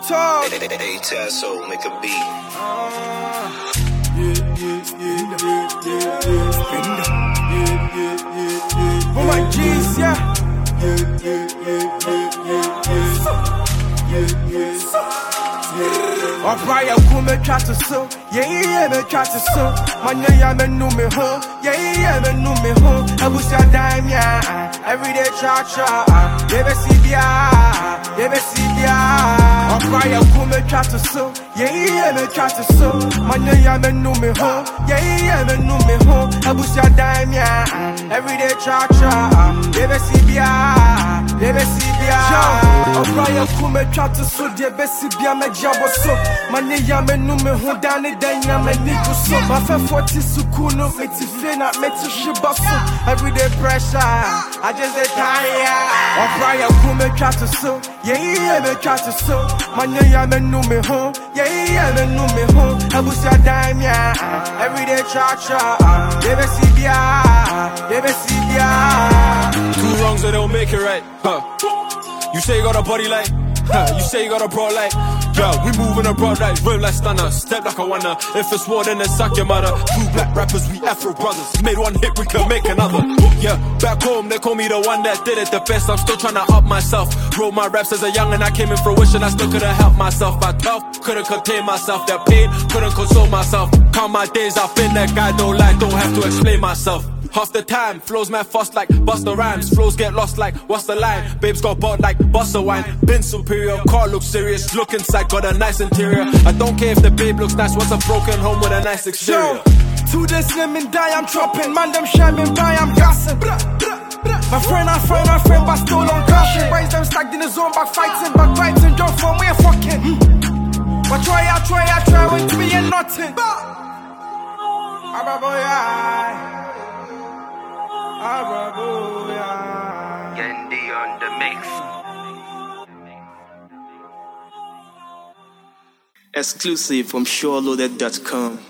talk. Hey, Tasso, make a beat. For my G's, yeah. Alright, I'm coming try to so. Yeah, me try to so. My name, me know me home. Yeah, me know me home. I was your dime, yeah. Every day, cha-cha. Yeah, me see ya. Yeah, me see ya. Alright, I'm coming try to so. Yeah, me try to so. My name, me know me home. Yeah, me know me home. I was your dime, yeah. Every day, cha-cha. Yeah, me see ya. Yeah, me see ya. Alright, I'm coming try to so. Yeah, me see ya. Me jabo so. Mane ya me no me ho dane dan ya me ni go so. My fe 40 sukunu me ti fe na me ti shiba so. Everyday pressure, I just dey tired. Alright, I'm coming try to so. Yeah, me try to so. Mane ya me no me ho. Yeah, me no me ho. I was your dime ya. Everyday cha-cha. Yeah, me see ya. Yeah, me see ya. 2 wrongs that don't make it right. You say you got a body like, you say you got a bro like. Yo, we moving abroad like real like stunner. Step like a wonder. If it's war, then it's suck your mother. 2 black rappers, we Afro brothers. Made 1 hit, we can make another. Yeah, back home, they call me the one that did it the best. I'm still trying to up myself. Wrote my raps as a young and I came in fruition. I still couldn't help myself. My tough, couldn't contain myself. That pain, couldn't console myself. Count my days, I've been that guy. Don't lie, don't have to explain myself. Half the time, flows mad fast like Busta Rhymes. Flows get lost like, what's the line? Babes got bought like Busta Wine. Been superior, car looks serious. Look inside, got a nice interior. I don't care if the babe looks nice. What's a broken home with a nice exterior? To the slim and die, I'm chopping. Man, them shamming by, I'm gassing. My friend, but still on caution. Boys, them stacked in the zone, back fighting, back biting. Don't form, we're fucking. But try, when to be ain't nothing. Yendi on the mix. Exclusive from SureLoaded.com.